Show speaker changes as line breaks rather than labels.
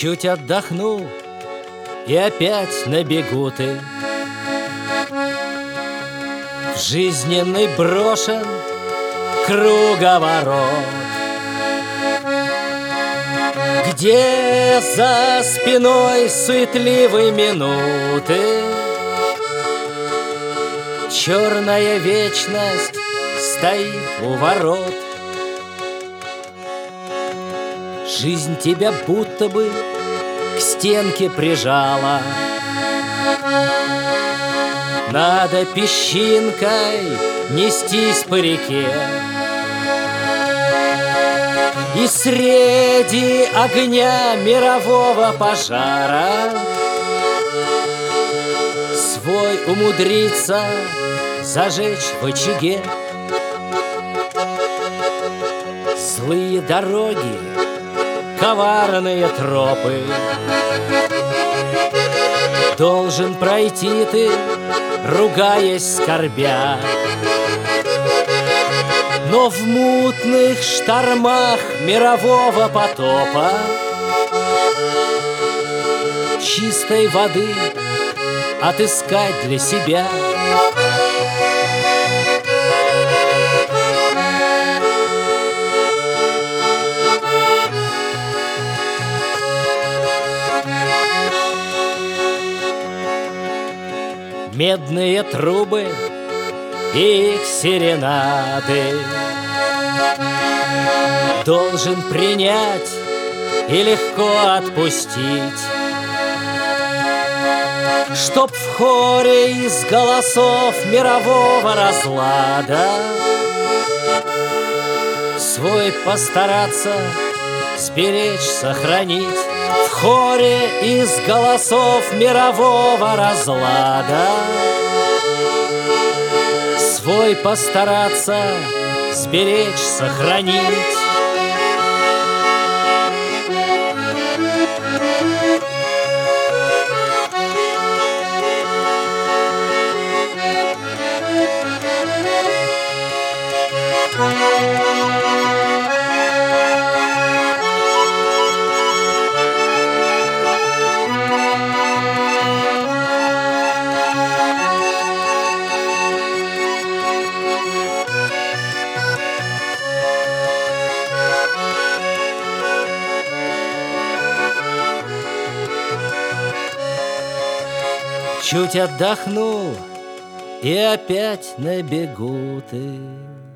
Чуть отдохнул, и опять на бегу ты. В жизненный брошен круговорот, где за спиной суетливые минуты, черная вечность стоит у ворот. Жизнь тебя будто бы к стенке прижала. Надо песчинкой нестись по реке, и среди огня мирового пожара свой умудриться зажечь в очаге. Злые дороги, коварные тропы должен пройти ты, ругаясь, скорбя. Но в мутных штормах мирового потопа чистой воды отыскать для себя. Медные трубы и их серенады должен принять и легко отпустить, чтоб в хоре из голосов мирового разлада свой постараться сберечь, сохранить. В хоре из голосов мирового разлада свой постараться сберечь, сохранить. Чуть отдохнул, и опять на бегу ты.